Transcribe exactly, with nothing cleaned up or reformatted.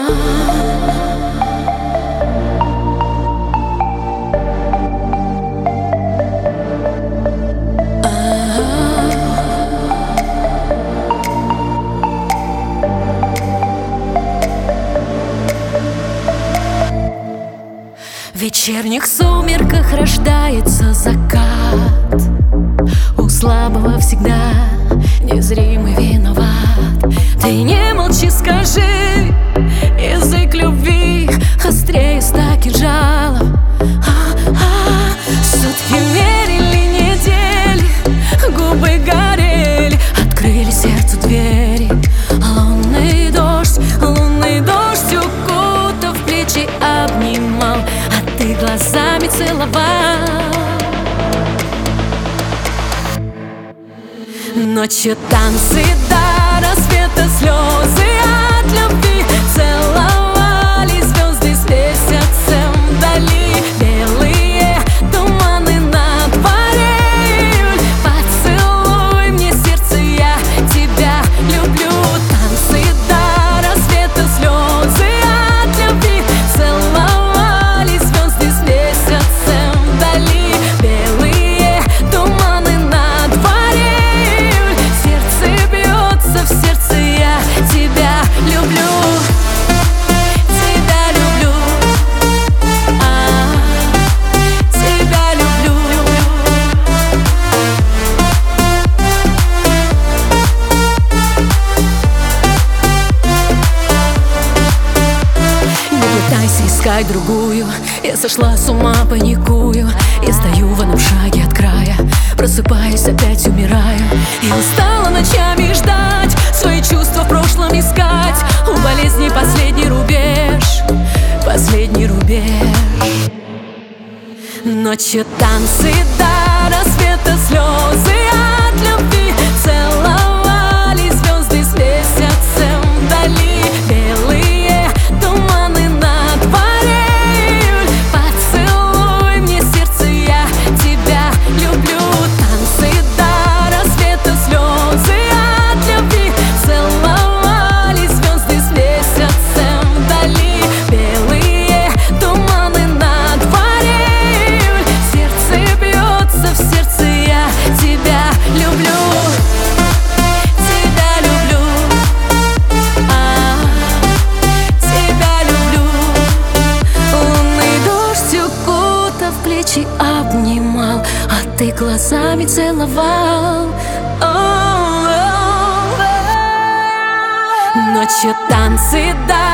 В вечерних сумерках рождается закат. У слабого всегда незримый виноват. Ты не молчи, скажи, язык любви острее ста кинжалов. А-а-а. Сутки мерили недели, губы горели, открыли сердцу двери. Лунный дождь, лунный дождь укутав плечи, обнимал, а ты глазами целовал. Ночью танцы до рассвета, слезы от любви. Целовались звезды с месяцем вдали. Белые туманы на дворе июль. Поцелуй мне сердце, я тебя люблю. Танцы до рассвета, слезы от любви. Целовались звезды с месяцем вдали. Белые туманы на дворе. В сердце я тебя люблю, тебя люблю, а, тебя люблю. Не пытайся искать другую, я сошла с ума, паникую. Я стою в одном шаге от края, просыпаюсь, опять умираю. И устала ночами ждать, свои чувства в прошлом искать. У болезни последний рубеж, последний рубеж. Ночью танцы до рассвета, слезы от любви. Целовались звезды с месяцем вдали. Белые туманы на дворе июль. Поцелуй мне сердце, я тебя люблю. Танцы до рассвета, слезы от любви. Целовались звезды с месяцем вдали. Белые туманы на дворе июль. Сердце бьется, в сердце я тебя люблю. Тебя люблю, а, тебя люблю. Лунный дождь укутав плечи, обнимал, а ты глазами целовал. Ночью танцы до